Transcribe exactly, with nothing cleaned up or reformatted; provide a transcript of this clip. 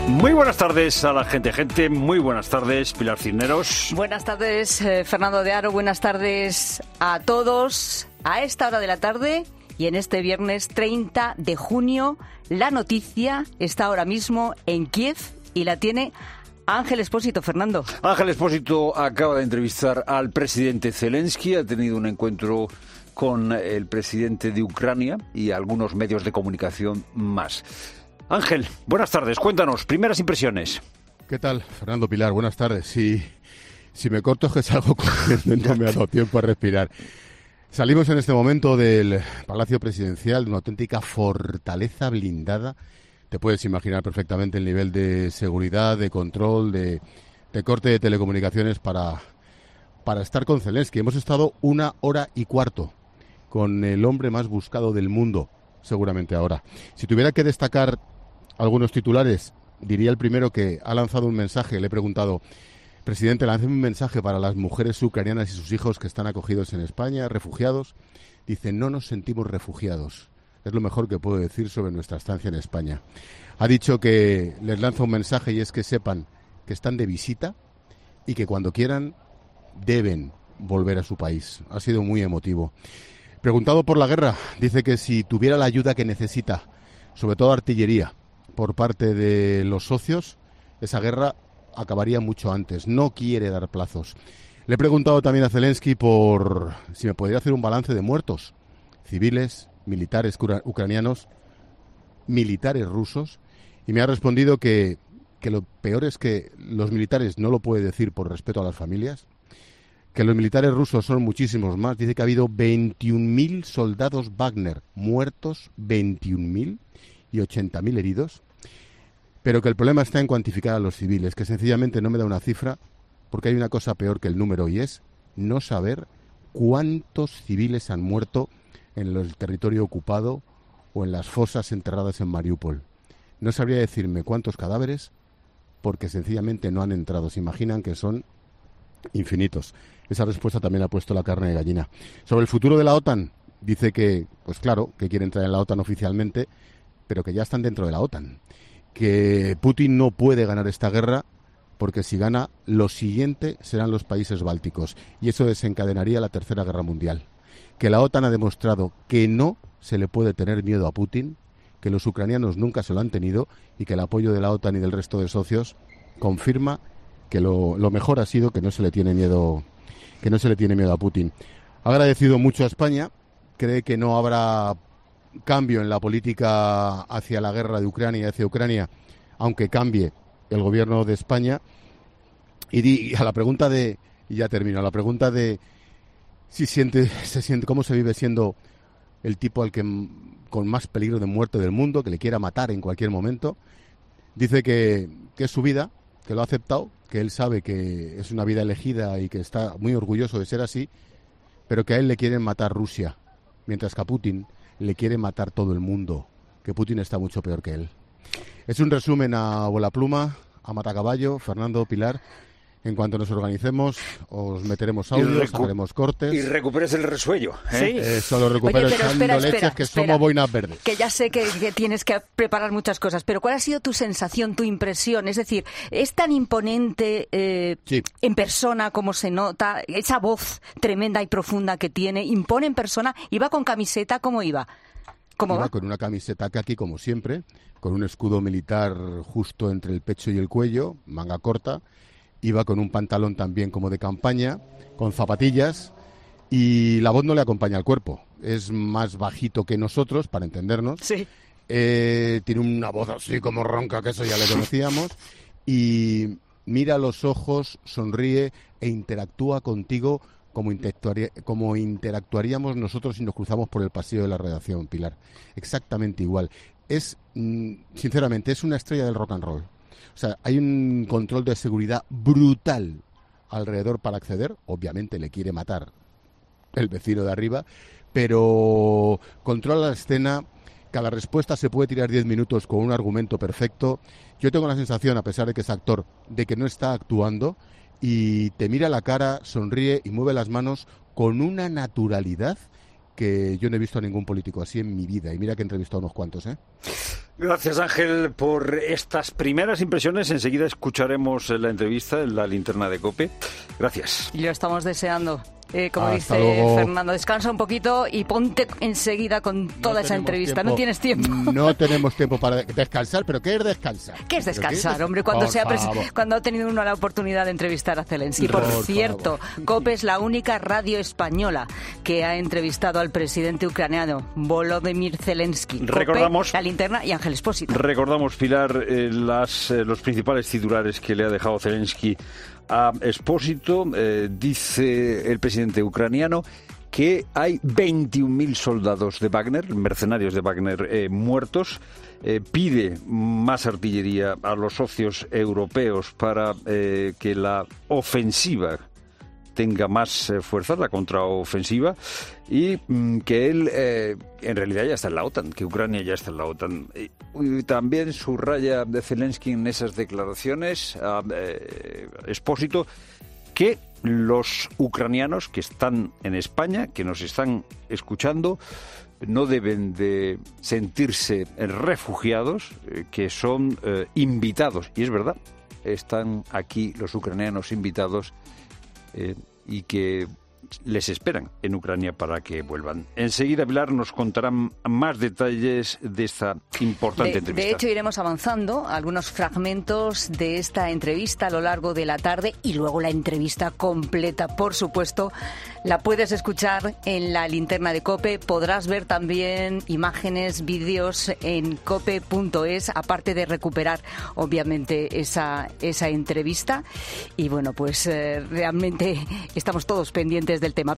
Muy buenas tardes a la gente, gente, muy buenas tardes, Pilar Cisneros. Buenas tardes, eh, Fernando de Aro, buenas tardes a todos. A esta hora de la tarde y en este viernes treinta de junio, la noticia está ahora mismo en Kiev y la tiene Ángel Expósito. Fernando. Ángel Expósito acaba de entrevistar al presidente Zelensky, ha tenido un encuentro con el presidente de Ucrania y algunos medios de comunicación más. Ángel, buenas tardes, cuéntanos, primeras impresiones. ¿Qué tal, Fernando, Pilar? Buenas tardes. Si, si me corto es que salgo corriendo y no me ha dado tiempo a respirar. Salimos en este momento del Palacio Presidencial, de una auténtica fortaleza blindada. Te puedes imaginar perfectamente el nivel de seguridad, de control, de, de corte de telecomunicaciones para, para estar con Zelensky. Hemos estado una hora y cuarto con el hombre más buscado del mundo, seguramente ahora. Si tuviera que destacar algunos titulares, diría el primero que ha lanzado un mensaje. Le he preguntado, presidente, lance un mensaje para las mujeres ucranianas y sus hijos que están acogidos en España, refugiados. Dice, no nos sentimos refugiados. Es lo mejor que puedo decir sobre nuestra estancia en España. Ha dicho que les lanza un mensaje y es que sepan que están de visita y que cuando quieran deben volver a su país. Ha sido muy emotivo. Preguntado por la guerra, dice que si tuviera la ayuda que necesita, sobre todo artillería, por parte de los socios, esa guerra acabaría mucho antes. No quiere dar plazos. Le he preguntado también a Zelensky por si me podría hacer un balance de muertos, civiles, militares ucranianos, militares rusos, y me ha respondido que, que lo peor es que los militares no lo puede decir por respeto a las familias, que los militares rusos son muchísimos más. Dice que ha habido veintiún mil soldados Wagner muertos, veintiún mil, y ochenta mil heridos, pero que el problema está en cuantificar a los civiles, que sencillamente no me da una cifra, porque hay una cosa peor que el número, y es no saber cuántos civiles han muerto en el territorio ocupado o en las fosas enterradas en Mariupol. No sabría decirme cuántos cadáveres, porque sencillamente no han entrado. Se imaginan que son infinitos. Esa respuesta también ha puesto la carne de gallina. Sobre el futuro de la OTAN, dice que, pues claro, que quiere entrar en la OTAN oficialmente, pero que ya están dentro de la OTAN. Que Putin no puede ganar esta guerra, porque si gana, lo siguiente serán los países bálticos, y eso desencadenaría la Tercera Guerra Mundial. Que la OTAN ha demostrado que no se le puede tener miedo a Putin, que los ucranianos nunca se lo han tenido, y que el apoyo de la OTAN y del resto de socios confirma que lo, lo mejor ha sido que no se le tiene miedo, que no se le tiene miedo a Putin. Ha agradecido mucho a España, cree que no habrá cambio en la política hacia la guerra de Ucrania y hacia Ucrania, aunque cambie el gobierno de España. Y, di, y a la pregunta de, y ya termino, a la pregunta de si siente, se siente, cómo se vive siendo el tipo al que con más peligro de muerte del mundo, que le quiera matar en cualquier momento, dice que, que es su vida, que lo ha aceptado, que él sabe que es una vida elegida y que está muy orgulloso de ser así, pero que a él le quieren matar Rusia, mientras que a Putin le quiere matar todo el mundo, que Putin está mucho peor que él. Es un resumen a volapluma, a matacaballo, Fernando, Pilar. En cuanto nos organicemos, os meteremos audios, haremos cortes. Y recuperes el resuello, ¿eh? Sí. Eso lo recupero echando leches, espera, que espera, somos boinas verdes. Que ya sé que, que tienes que preparar muchas cosas, pero ¿cuál ha sido tu sensación, tu impresión? Es decir, ¿es tan imponente eh, sí. en persona como se nota? Esa voz tremenda y profunda que tiene, ¿impone en persona? ¿Iba con camiseta? ¿Cómo iba? ¿Cómo iba va? Con una camiseta kaki, como siempre, con un escudo militar justo entre el pecho y el cuello, manga corta. Iba con un pantalón también como de campaña, con zapatillas, y la voz no le acompaña al cuerpo. Es más bajito que nosotros, para entendernos. Sí. Eh, tiene una voz así como ronca, que eso ya le conocíamos. Y mira a los ojos, sonríe e interactúa contigo como, interactuaría, como interactuaríamos nosotros si nos cruzamos por el pasillo de la redacción, Pilar. Exactamente igual. Es, sinceramente, es una estrella del rock and roll. O sea, hay un control de seguridad brutal alrededor para acceder. Obviamente le quiere matar el vecino de arriba, pero controla la escena. Cada respuesta se puede tirar diez minutos con un argumento perfecto. Yo tengo la sensación, a pesar de que es actor, de que no está actuando, y te mira la cara, sonríe y mueve las manos con una naturalidad que yo no he visto a ningún político así en mi vida. Y mira que he entrevistado a unos cuantos, ¿eh? Gracias, Ángel, por estas primeras impresiones. Enseguida escucharemos la entrevista en la linterna de COPE. Gracias. Y lo estamos deseando. Eh, como Hasta dice luego. Fernando, descansa un poquito y ponte enseguida con toda No esa entrevista. tiempo, No tienes tiempo. No tenemos tiempo para descansar, pero ¿qué es descansar? ¿Qué es descansar, ¿Qué? hombre? Cuando, Por se ha pres- favor. cuando ha tenido uno la oportunidad de entrevistar a Zelensky. Por, Por cierto, favor. COPE es la única radio española que ha entrevistado al presidente ucraniano Volodymyr Zelensky. COPE, Recordamos- La Linterna y Ángel Espósito. Recordamos, Pilar, eh, las, eh, los principales titulares que le ha dejado Zelensky a Espósito. Eh, dice el presidente ucraniano que hay veintiún mil soldados de Wagner, mercenarios de Wagner, eh, muertos. Eh, pide más artillería a los socios europeos para eh, que la ofensiva tenga más eh, fuerza, la contraofensiva, y mm, que él eh, en realidad ya está en la OTAN, que Ucrania ya está en la OTAN. Y, y también subraya de Zelensky en esas declaraciones a eh, Espósito que los ucranianos que están en España, que nos están escuchando, no deben de sentirse refugiados, eh, que son eh, invitados. Y es verdad, están aquí los ucranianos invitados eh, y que les esperan en Ucrania para que vuelvan. Enseguida, Pilar, nos contarán más detalles de esta importante De, entrevista. de hecho, iremos avanzando algunos fragmentos de esta entrevista a lo largo de la tarde y luego la entrevista completa, por supuesto, la puedes escuchar en la linterna de COPE. Podrás ver también imágenes, vídeos en cope punto es, aparte de recuperar, obviamente, esa, esa entrevista. Y bueno, pues eh, realmente estamos todos pendientes del tema.